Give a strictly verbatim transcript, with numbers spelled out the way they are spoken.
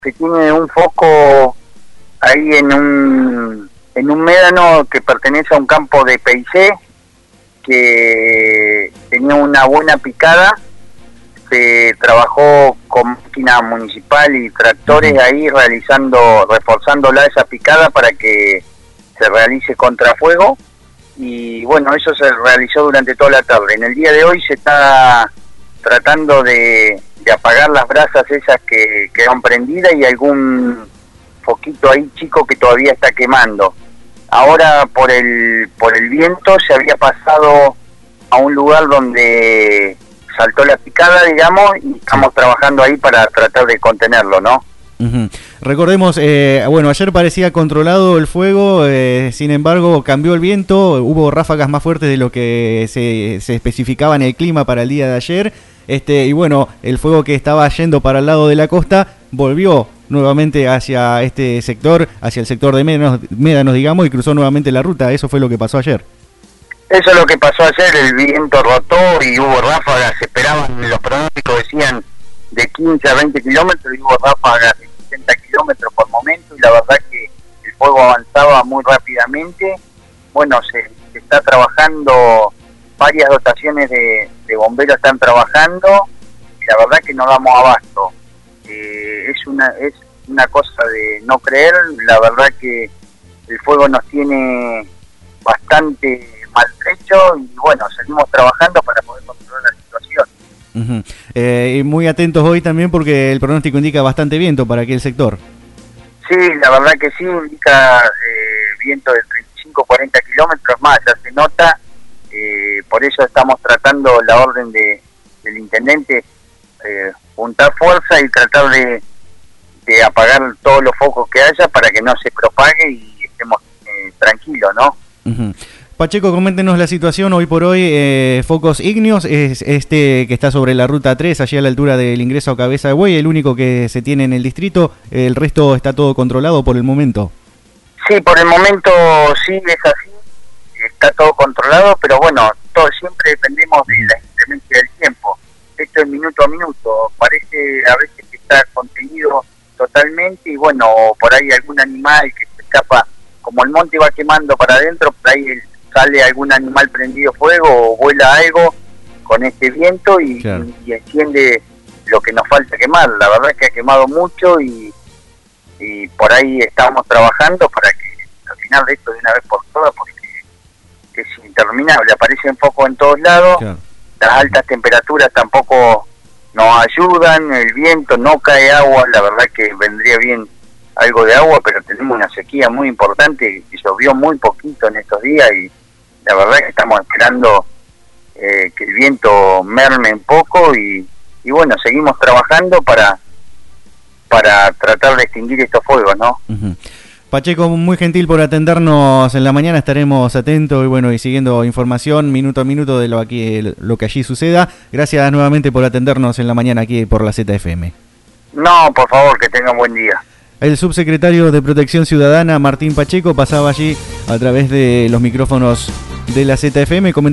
que tiene un foco ahí en un en un médano que pertenece a un campo de P I C, que tenía una buena picada. Se trabajó con máquina municipal y tractores ahí realizando, reforzándola esa picada para que se realice contrafuego, y bueno, eso se realizó durante toda la tarde. En el día de hoy se está tratando de, de apagar las brasas esas que quedan prendidas y algún foquito ahí chico que todavía está quemando. Ahora por el por el viento se había pasado a un lugar donde saltó la picada, digamos, y estamos trabajando ahí para tratar de contenerlo, ¿no? Uh-huh. Recordemos, eh, bueno, ayer parecía controlado el fuego, eh, sin embargo cambió el viento, hubo ráfagas más fuertes de lo que se, se especificaba en el clima para el día de ayer, este y bueno, el fuego que estaba yendo para el lado de la costa volvió nuevamente hacia este sector, hacia el sector de Médanos, Médanos, digamos, y cruzó nuevamente la ruta. Eso fue lo que pasó ayer. Eso es lo que pasó ayer, el viento rotó y hubo ráfagas, se esperaban, los pronósticos decían de quince a veinte kilómetros y hubo ráfagas de sesenta kilómetros por momento, y la verdad que el fuego avanzaba muy rápidamente. Bueno, se, se está trabajando, varias dotaciones de, de bomberos están trabajando, y la verdad que no damos abasto. Eh, es una es una cosa de no creer, la verdad que el fuego nos tiene bastante maltrecho, y bueno, seguimos trabajando para poder controlar la situación. Uh-huh. Eh, y muy atentos hoy también porque el pronóstico indica bastante viento para aquel sector. Sí, la verdad que sí, indica eh, viento de treinta y cinco a cuarenta kilómetros más, ya se nota, eh, por eso estamos tratando la orden de del intendente, eh, juntar fuerza y tratar de, de apagar todos los focos que haya para que no se propague y estemos eh, tranquilos, ¿no? Uh-huh. Pacheco, coméntenos la situación hoy por hoy. eh, Focos ígneos es este que está sobre la ruta tres, allí a la altura del ingreso a Cabeza de Buey, el único que se tiene en el distrito. El resto está todo controlado por el momento. Sí, por el momento sí es así, está todo controlado, pero bueno, todo, siempre dependemos de la inclemencia del tiempo. Esto es minuto a minuto, parece a veces que está contenido totalmente, y bueno, por ahí algún animal que se escapa, como el monte va quemando para adentro, por ahí el sale algún animal prendido fuego o vuela algo con este viento y, claro. y, y enciende lo que nos falta quemar. La verdad es que ha quemado mucho, y, y por ahí estamos trabajando para que al final de esto de una vez por todas, porque es interminable, aparecen focos en todos lados, claro. Las altas temperaturas tampoco nos ayudan, el viento, no cae agua, la verdad que vendría bien algo de agua, pero tenemos una sequía muy importante y llovió muy poquito en estos días, y la verdad que estamos esperando eh, que el viento merme un poco, y, y bueno, seguimos trabajando para para tratar de extinguir estos fuegos, ¿no? Uh-huh. Pacheco, muy gentil por atendernos en la mañana, estaremos atentos y bueno, y siguiendo información minuto a minuto de lo, aquí, lo que allí suceda. Gracias nuevamente por atendernos en la mañana aquí por la Z F M. No, por favor, que tengan buen día. El subsecretario de Protección Ciudadana, Martín Pacheco, pasaba allí a través de los micrófonos de la Z F M.